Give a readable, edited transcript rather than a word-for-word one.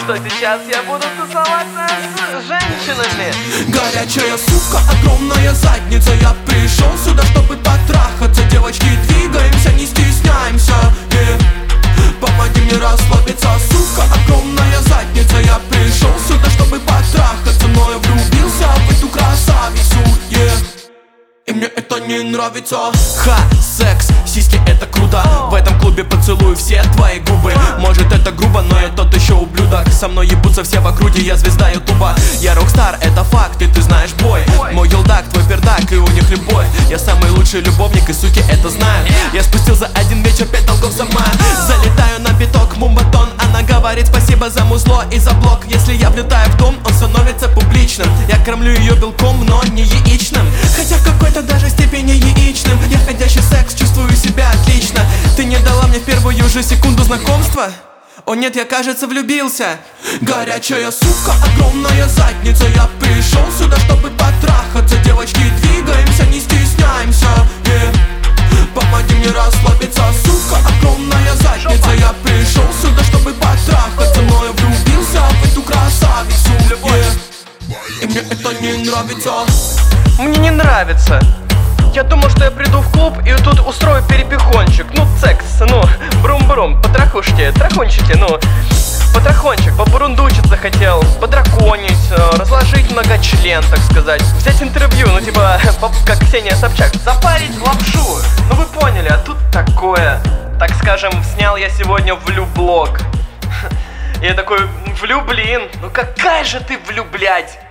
что сейчас я буду тусоваться с женщинами. Горячая сука, огромная задница. Я пришел сюда, чтобы потрахаться. Девочки, двигаемся, не стесняемся, Помоги мне расслабиться, сука, огромная задница. Я пришел сюда, чтобы потрахаться, но я влюбился в эту красавицу, И мне это не нравится. Ха, секс, сиськи, это круто. В этом клубе поцелую все твои губы. Может это грубо, но я тот еще ублюдок. Со мной ебутся все в округе, я звезда ютуба. Я рокстар, это факт, и ты знаешь бой. Мой елдак, твой пердак, и у них любовь. Я самый лучший любовник, и суки это знают. Я спустил за один вечер 5 долгов сама. Залетаю на биток, мумбатон. Она говорит спасибо за музло и за блок. Если я влетаю в дом, он становится публичным. Я кормлю ее белком, но не яичным. Хотя в какой-то даже степени яичным. Я ходящий секс, чувствую себя отлично. Ты не дала мне в первую же секунду знакомства? О нет, я, кажется, влюбился. Горячая сука, огромная задница. Я пришел сюда, чтобы потрахаться. Девочки, двигаемся, не стесняемся, Помоги мне расслабиться, сука, огромная задница. Я пришел сюда, чтобы потрахаться, но я влюбился в эту красавицу, И мне это не нравится. Мне не нравится. Я думал, что я приду в клуб и тут устрою перепихончик. Ну, секс, брум-брум, потрахушки, трахончики, потрахончик, побурундучиться хотел, подраконить, разложить многочлен, так сказать. Взять интервью, как Ксения Собчак, запарить лапшу. Ну вы поняли, а тут такое. Так скажем, снял я сегодня влюблог. Я такой, влюблин, ну какая же ты влюблять.